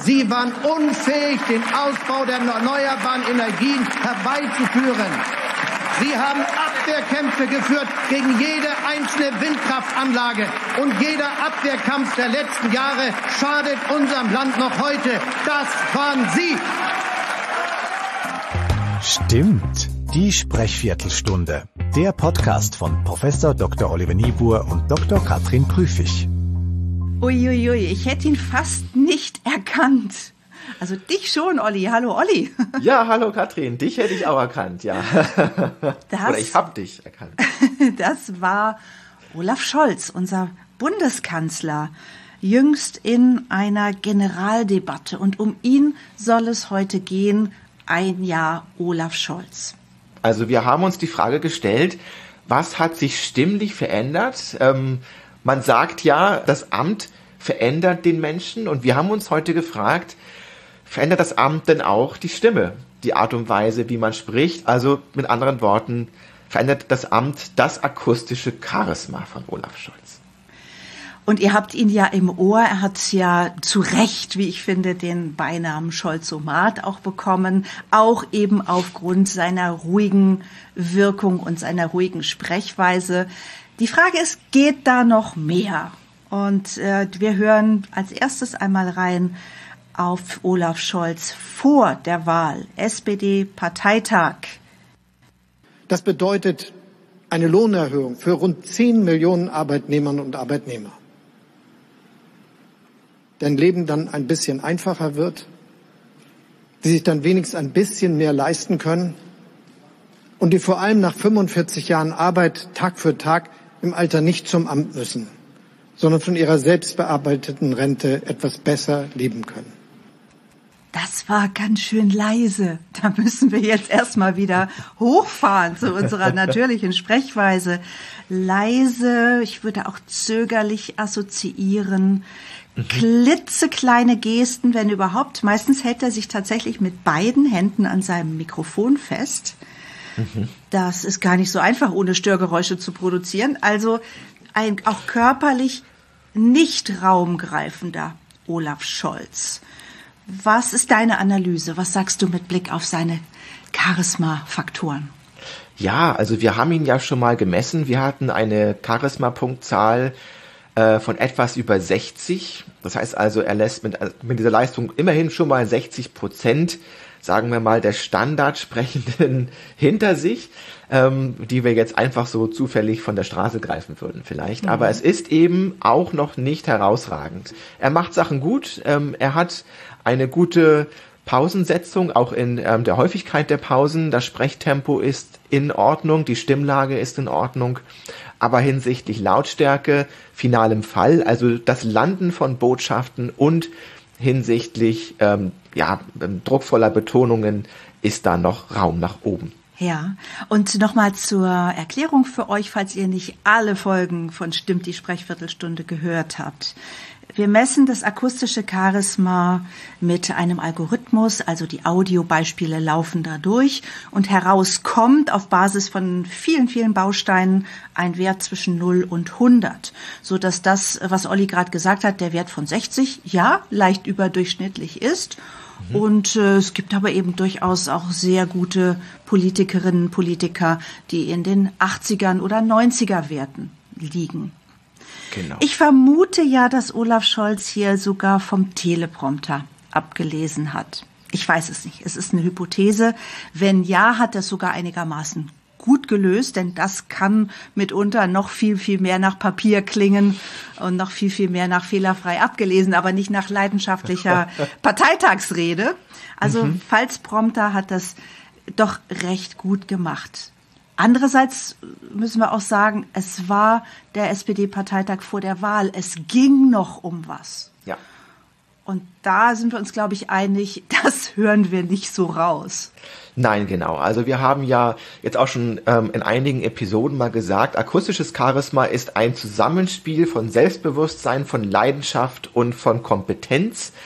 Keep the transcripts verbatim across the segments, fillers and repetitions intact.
Sie waren unfähig, den Ausbau der erneuerbaren Energien herbeizuführen. Sie haben Abwehrkämpfe geführt gegen jede einzelne Windkraftanlage. Und jeder Abwehrkampf der letzten Jahre schadet unserem Land noch heute. Das waren Sie. Stimmt. Die Sprechviertelstunde. Der Podcast von Professor Doktor Oliver Niebuhr und Doktor Katrin Prüfig. Uiuiui, ich hätte ihn fast nicht erkannt. Also dich schon, Olli. Hallo, Olli. Ja, hallo, Katrin. Dich hätte ich auch erkannt, ja. Das, Oder ich habe dich erkannt. Das war Olaf Scholz, unser Bundeskanzler, jüngst in einer Generaldebatte. Und um ihn soll es heute gehen, ein Jahr Olaf Scholz. Also wir haben uns die Frage gestellt, was hat sich stimmlich verändert? Ähm, man sagt ja, das Amt verändert den Menschen. Und wir haben uns heute gefragt, verändert das Amt denn auch die Stimme, die Art und Weise, wie man spricht? Also mit anderen Worten, verändert das Amt das akustische Charisma von Olaf Scholz? Und ihr habt ihn ja im Ohr, er hat ja zu Recht, wie ich finde, den Beinamen Scholzomat auch bekommen, auch eben aufgrund seiner ruhigen Wirkung und seiner ruhigen Sprechweise. Die Frage ist, geht da noch mehr? Und äh, wir hören als erstes einmal rein auf Olaf Scholz vor der Wahl, S P D-Parteitag. Das bedeutet eine Lohnerhöhung für rund zehn Millionen Arbeitnehmerinnen und Arbeitnehmer. Deren Leben dann ein bisschen einfacher wird, die sich dann wenigstens ein bisschen mehr leisten können und die vor allem nach fünfundvierzig Jahren Arbeit Tag für Tag im Alter nicht zum Amt müssen, sondern von ihrer selbst bearbeiteten Rente etwas besser leben können. Das war ganz schön leise. Da müssen wir jetzt erstmal wieder hochfahren zu unserer natürlichen Sprechweise. Leise, ich würde auch zögerlich assoziieren. Mhm. Klitzekleine Gesten, wenn überhaupt. Meistens hält er sich tatsächlich mit beiden Händen an seinem Mikrofon fest. Mhm. Das ist gar nicht so einfach, ohne Störgeräusche zu produzieren. Also ein auch körperlich nicht raumgreifender Olaf Scholz. Was ist deine Analyse? Was sagst du mit Blick auf seine Charisma-Faktoren? Ja, also wir haben ihn ja schon mal gemessen. Wir hatten eine Charisma-Punktzahl äh, von etwas über sechzig. Das heißt also, er lässt mit, mit dieser Leistung immerhin schon mal sechzig Prozent, sagen wir mal, der Standardsprechenden hinter sich, ähm, die wir jetzt einfach so zufällig von der Straße greifen würden vielleicht. Mhm. Aber es ist eben auch noch nicht herausragend. Er macht Sachen gut, ähm, er hat eine gute Pausensetzung, auch in ähm, der Häufigkeit der Pausen. Das Sprechtempo ist in Ordnung, die Stimmlage ist in Ordnung, aber hinsichtlich Lautstärke, finalem Fall, also das Landen von Botschaften und hinsichtlich ähm, ja, druckvoller Betonungen ist da noch Raum nach oben. Ja, und nochmal zur Erklärung für euch, falls ihr nicht alle Folgen von Stimmt die Sprechviertelstunde gehört habt. Wir messen das akustische Charisma mit einem Algorithmus, also die Audiobeispiele laufen da durch und heraus kommt auf Basis von vielen, vielen Bausteinen ein Wert zwischen null und hundert, so dass das, was Olli gerade gesagt hat, der Wert von sechzig, ja, leicht überdurchschnittlich ist. Mhm. Und äh, es gibt aber eben durchaus auch sehr gute Politikerinnen und Politiker, die in den achtzigern oder neunziger Werten liegen. Genau. Ich vermute ja, dass Olaf Scholz hier sogar vom Teleprompter abgelesen hat. Ich weiß es nicht. Es ist eine Hypothese. Wenn ja, hat er es sogar einigermaßen gut gelöst, denn das kann mitunter noch viel, viel mehr nach Papier klingen und noch viel, viel mehr nach fehlerfrei abgelesen, aber nicht nach leidenschaftlicher Parteitagsrede. Also mhm. Falsprompter hat das doch recht gut gemacht. Andererseits müssen wir auch sagen, es war der S P D-Parteitag vor der Wahl. Es ging noch um was. Ja. Und da sind wir uns, glaube ich, einig, das hören wir nicht so raus. Nein, genau. Also wir haben ja jetzt auch schon ähm, in einigen Episoden mal gesagt, akustisches Charisma ist ein Zusammenspiel von Selbstbewusstsein, von Leidenschaft und von Kompetenz.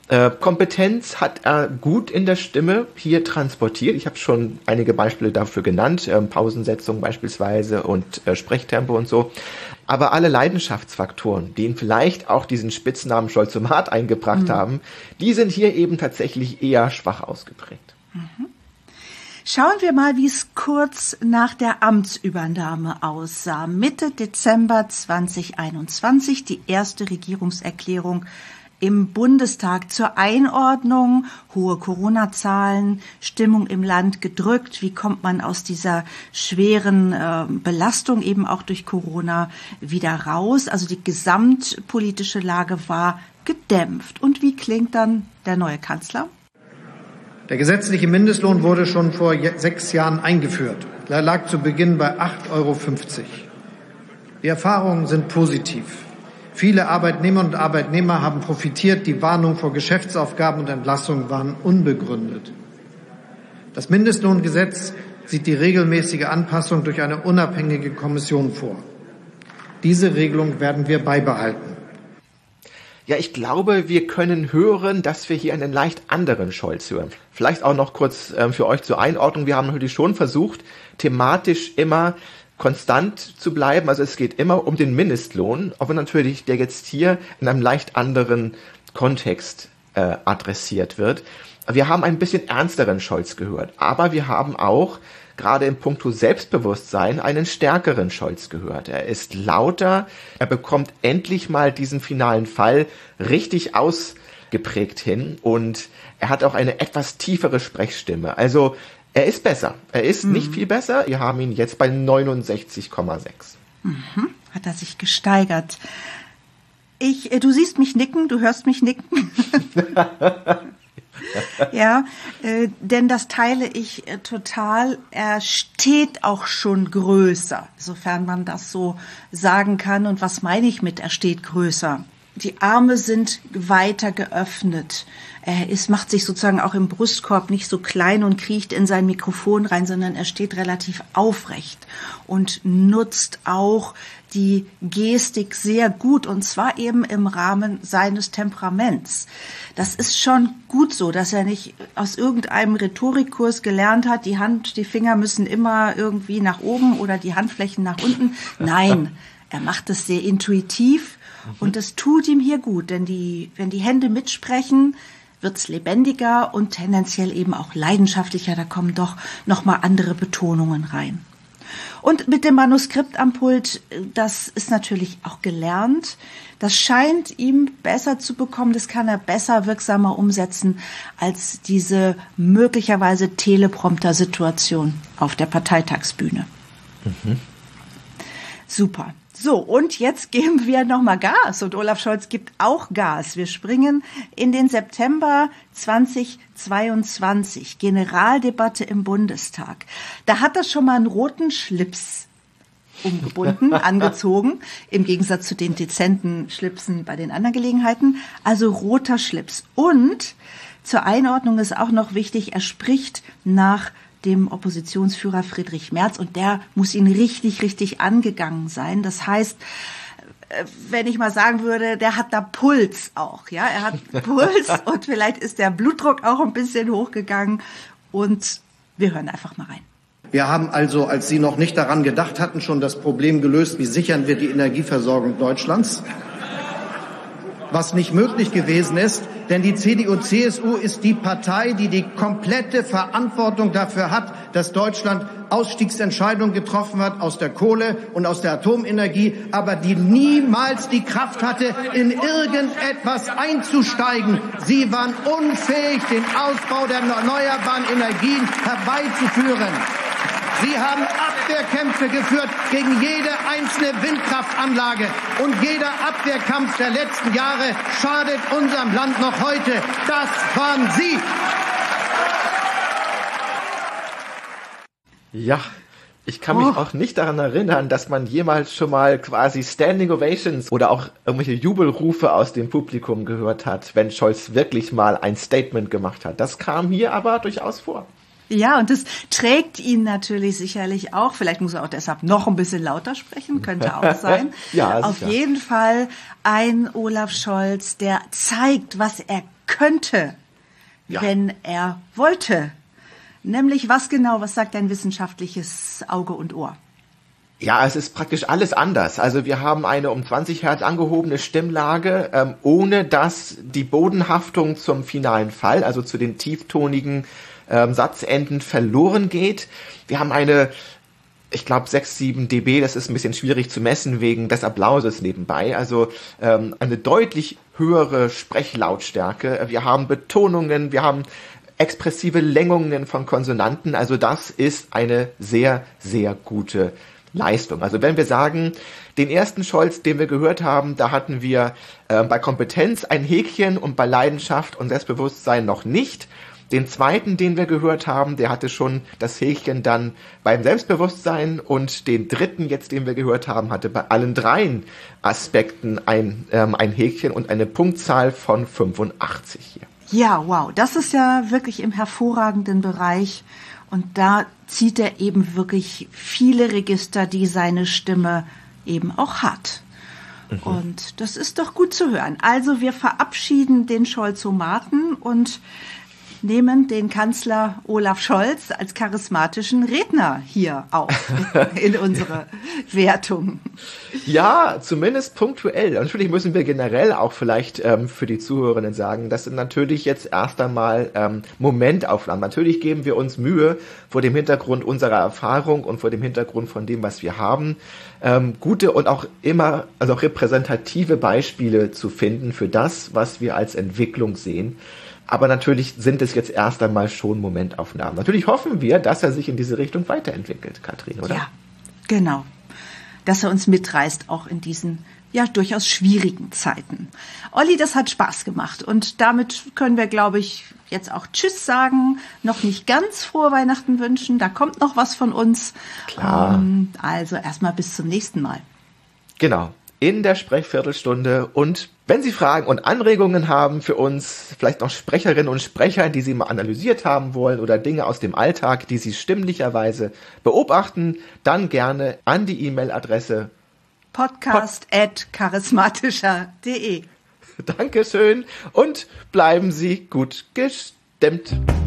Äh, Kompetenz hat er gut in der Stimme hier transportiert. Ich habe schon einige Beispiele dafür genannt, äh, Pausensetzung beispielsweise und äh, Sprechtempo und so. Aber alle Leidenschaftsfaktoren, die ihn vielleicht auch diesen Spitznamen Scholzomat eingebracht mhm. haben, die sind hier eben tatsächlich eher schwach ausgeprägt. Mhm. Schauen wir mal, wie es kurz nach der Amtsübernahme aussah. Mitte Dezember zweitausendeinundzwanzig, die erste Regierungserklärung im Bundestag zur Einordnung, hohe Corona-Zahlen, Stimmung im Land gedrückt. Wie kommt man aus dieser schweren äh, Belastung eben auch durch Corona wieder raus? Also die gesamtpolitische Lage war gedämpft. Und wie klingt dann der neue Kanzler? Der gesetzliche Mindestlohn wurde schon vor sechs Jahren eingeführt. Er lag zu Beginn bei acht Euro fünfzig. Die Erfahrungen sind positiv. Viele Arbeitnehmer und Arbeitnehmer haben profitiert. Die Warnungen vor Geschäftsaufgaben und Entlassungen waren unbegründet. Das Mindestlohngesetz sieht die regelmäßige Anpassung durch eine unabhängige Kommission vor. Diese Regelung werden wir beibehalten. Ja, ich glaube, wir können hören, dass wir hier einen leicht anderen Scholz hören. Vielleicht auch noch kurz ähm, für euch zur Einordnung. Wir haben natürlich schon versucht, thematisch immer konstant zu bleiben. Also es geht immer um den Mindestlohn, aber natürlich der jetzt hier in einem leicht anderen Kontext äh, adressiert wird. Wir haben ein bisschen ernsteren Scholz gehört, aber wir haben auch gerade in puncto Selbstbewusstsein einen stärkeren Scholz gehört. Er ist lauter, er bekommt endlich mal diesen finalen Fall richtig ausgeprägt hin und er hat auch eine etwas tiefere Sprechstimme. Also er ist besser. Er ist mhm. nicht viel besser. Wir haben ihn jetzt bei neunundsechzig Komma sechs. Mhm. Hat er sich gesteigert. Ich, du siehst mich nicken, du hörst mich nicken. Ja, äh, denn das teile ich äh, total. Er steht auch schon größer, sofern man das so sagen kann. Und was meine ich mit, er steht größer? Die Arme sind weiter geöffnet. Er ist, macht sich sozusagen auch im Brustkorb nicht so klein und kriecht in sein Mikrofon rein, sondern er steht relativ aufrecht und nutzt auch die Gestik sehr gut, und zwar eben im Rahmen seines Temperaments. Das ist schon gut so, dass er nicht aus irgendeinem Rhetorikkurs gelernt hat, die Hand, die Finger müssen immer irgendwie nach oben oder die Handflächen nach unten. Nein, er macht es sehr intuitiv und das tut ihm hier gut, denn die, wenn die Hände mitsprechen, wird's lebendiger und tendenziell eben auch leidenschaftlicher. Da kommen doch nochmal andere Betonungen rein. Und mit dem Manuskript am Pult, das ist natürlich auch gelernt. Das scheint ihm besser zu bekommen. Das kann er besser, wirksamer umsetzen als diese möglicherweise Teleprompter-Situation auf der Parteitagsbühne. Mhm. Super. So, und jetzt geben wir nochmal Gas. Und Olaf Scholz gibt auch Gas. Wir springen in den September zweitausendzweiundzwanzig. Generaldebatte im Bundestag. Da hat er schon mal einen roten Schlips umgebunden, angezogen, im Gegensatz zu den dezenten Schlipsen bei den anderen Gelegenheiten. Also roter Schlips. Und zur Einordnung ist auch noch wichtig, er spricht nach dem Oppositionsführer Friedrich Merz, und der muss ihn richtig, richtig angegangen sein. Das heißt, wenn ich mal sagen würde, der hat da Puls auch, ja, er hat Puls und vielleicht ist der Blutdruck auch ein bisschen hochgegangen, und wir hören einfach mal rein. Wir haben also, als Sie noch nicht daran gedacht hatten, schon das Problem gelöst, wie sichern wir die Energieversorgung Deutschlands? Was nicht möglich gewesen ist, denn die C D U C S U ist die Partei, die die komplette Verantwortung dafür hat, dass Deutschland Ausstiegsentscheidungen getroffen hat aus der Kohle und aus der Atomenergie, aber die niemals die Kraft hatte, in irgendetwas einzusteigen. Sie waren unfähig, den Ausbau der erneuerbaren Energien herbeizuführen. Sie haben Abwehrkämpfe geführt gegen jede einzelne Windkraftanlage. Und jeder Abwehrkampf der letzten Jahre schadet unserem Land noch heute. Das waren Sie. Ja, ich kann mich oh. auch nicht daran erinnern, dass man jemals schon mal quasi Standing Ovations oder auch irgendwelche Jubelrufe aus dem Publikum gehört hat, wenn Scholz wirklich mal ein Statement gemacht hat. Das kam hier aber durchaus vor. Ja, und das trägt ihn natürlich sicherlich auch. Vielleicht muss er auch deshalb noch ein bisschen lauter sprechen, könnte auch sein. Ja, auf sicher. jeden Fall ein Olaf Scholz, der zeigt, was er könnte, Ja. wenn er wollte. Nämlich was genau, was sagt dein wissenschaftliches Auge und Ohr? Ja, es ist praktisch alles anders. Also wir haben eine um zwanzig Hertz angehobene Stimmlage, ähm, ohne dass die Bodenhaftung zum finalen Fall, also zu den tieftonigen ähm, Satzenden verloren geht. Wir haben eine, ich glaube, sechs, sieben dB, das ist ein bisschen schwierig zu messen wegen des Applauses nebenbei. Also ähm, eine deutlich höhere Sprechlautstärke. Wir haben Betonungen, wir haben expressive Längungen von Konsonanten. Also das ist eine sehr, sehr gute Leistung. Also wenn wir sagen, den ersten Scholz, den wir gehört haben, da hatten wir äh, bei Kompetenz ein Häkchen und bei Leidenschaft und Selbstbewusstsein noch nicht. Den zweiten, den wir gehört haben, der hatte schon das Häkchen dann beim Selbstbewusstsein und den dritten jetzt, den wir gehört haben, hatte bei allen dreien Aspekten ein, ähm, ein Häkchen und eine Punktzahl von fünfundachtzig hier. Ja, wow, das ist ja wirklich im hervorragenden Bereich und da zieht er eben wirklich viele Register, die seine Stimme eben auch hat. Mhm. Und das ist doch gut zu hören. Also wir verabschieden den Scholzomaten und nehmen den Kanzler Olaf Scholz als charismatischen Redner hier auf in unsere Wertung. Ja, zumindest punktuell. Natürlich müssen wir generell auch vielleicht ähm, für die Zuhörerinnen sagen, das sind natürlich jetzt erst einmal ähm, Momentaufnahmen. Natürlich geben wir uns Mühe, vor dem Hintergrund unserer Erfahrung und vor dem Hintergrund von dem, was wir haben, ähm, gute und auch immer, also auch repräsentative Beispiele zu finden für das, was wir als Entwicklung sehen. Aber natürlich sind es jetzt erst einmal schon Momentaufnahmen. Natürlich hoffen wir, dass er sich in diese Richtung weiterentwickelt, Katrin, oder? Ja, genau. Dass er uns mitreißt, auch in diesen ja durchaus schwierigen Zeiten. Olli, das hat Spaß gemacht. Und damit können wir, glaube ich, jetzt auch Tschüss sagen. Noch nicht ganz frohe Weihnachten wünschen. Da kommt noch was von uns. Klar. Ähm, also erstmal bis zum nächsten Mal. Genau. In der Sprechviertelstunde. Und wenn Sie Fragen und Anregungen haben für uns, vielleicht noch Sprecherinnen und Sprecher, die Sie mal analysiert haben wollen oder Dinge aus dem Alltag, die Sie stimmlicherweise beobachten, dann gerne an die E-Mail-Adresse podcast at charismatischer punkt de. Dankeschön und bleiben Sie gut gestimmt.